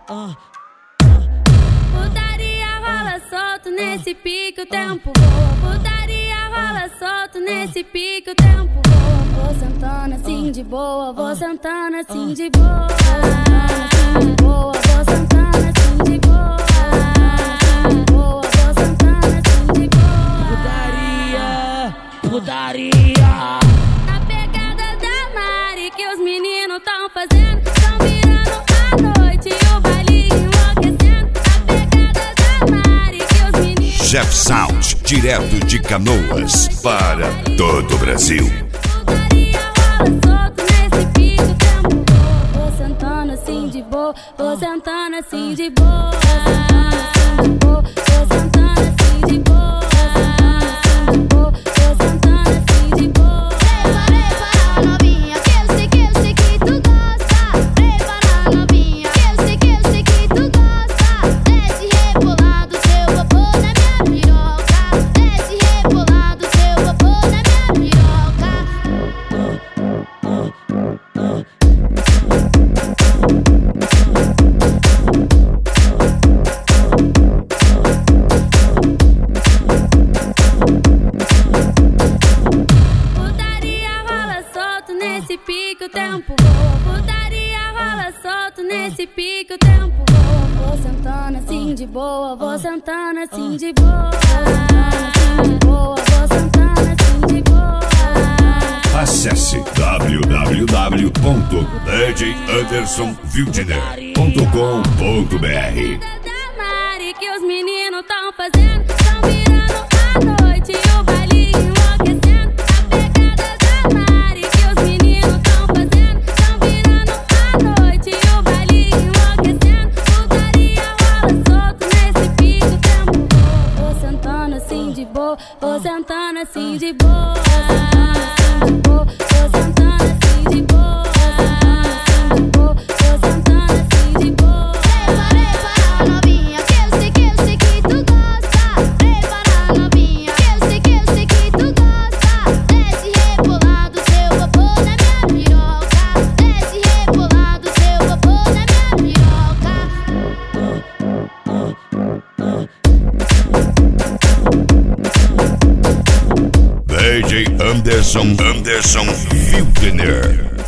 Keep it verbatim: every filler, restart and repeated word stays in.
Putaria rola solto nesse pique o tempo voa. Putaria rola solto nesse pique o tempo voa. Vou sentando assim de boa, vou sentando assim de boa. Vou sentando assim de boa. Vou sentando assim de boa. Putaria, putaria. A pegada da Mari que os meninos tão fazendo, tão virando a noite e o baile enlouquecendo. A pegada da Mari que os meninos. Jeff Sound, direto de Canoas para todo o Brasil. Putaria rola solto nesse pique o tempo voa. Vou sentando assim de boa, vou sentando assim de boa. Vou sentando assim de boa. Vou sentando assim de boa. Prepara novinha, que eu sei, que eu sei que tu gosta. Prepara novinha, que eu sei, que eu sei que tu gosta. Desce rebolado, seu popô na minha piroca. Desce rebolado, seu popô na minha piroca. Putaria rola solto nesse pique o tempo voa. Putaria rola solto nesse pique o tempo voa. Vou sentando assim de boa, vou sentando assim de boa. Vou sentando assim de boa. Acesse w w w ponto d j anderson wildner ponto com ponto b r. Da Mari que os meninos tão fazendo, tão virando a noite e o baile enlouquecendo. A pegada da Mari que os meninos tão fazendo, tão virando a noite e o baile enlouquecendo. Putaria rola solto nesse pique o tempo voa. Vou sentando assim de boa, vou sentando assim de boa. Vou sentando assim de boa. Vou sentando assim de boa. Prepara novinha, que eu sei, que eu sei que tu gosta. Prepara novinha, que eu sei, que eu sei que tu gosta. Desce rebolado, seu popô na minha piroca. Desce rebolado, seu popô na minha piroca. D J Anderson Anderson Wildner.